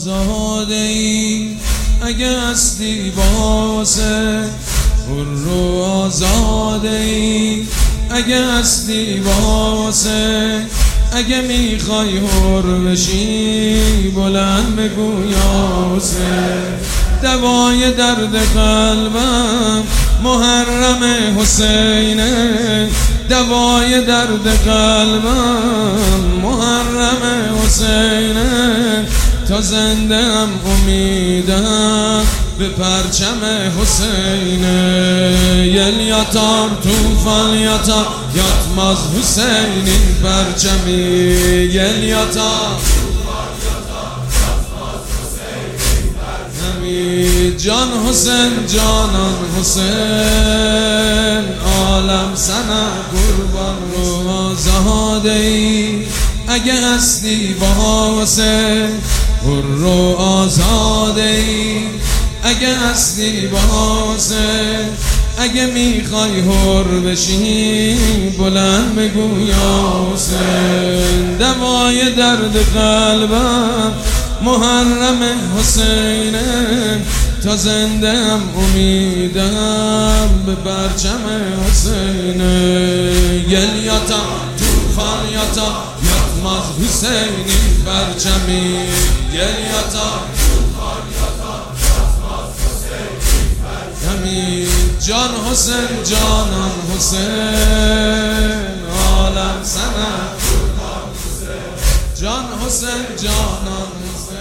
آزاده ای اگه هستی واسه حر و آزاده ای اگه هستی واسه اگه میخوای حر بشی بلند بگو یا حسین دوای درد قلبم محرم حسینه دوای درد قلبم محرم حسینه تا زنده هم امیدم به پرچم حسینه یلیاتار توفان یاتا یاتماز حسین این پرچمی یلیاتار جان حسین جانان حسین عالم سنم قربان رو آزاده ای اگه هستی واسه حر و آزاده ای اگه هستی واسه اگه میخوای حر بشی بلند بگو یا حسین دوای درد قلبم محرم حسینه تا زنده هم امیدم به پرچم حسینه یلیاتا توفان یاتا یاتماز حسین این پرچمی یلیاتا توفان یاتا یاتماز حسین این پرچمی جان حسین جانان حسین عالم سنم جان حسین جانان حسین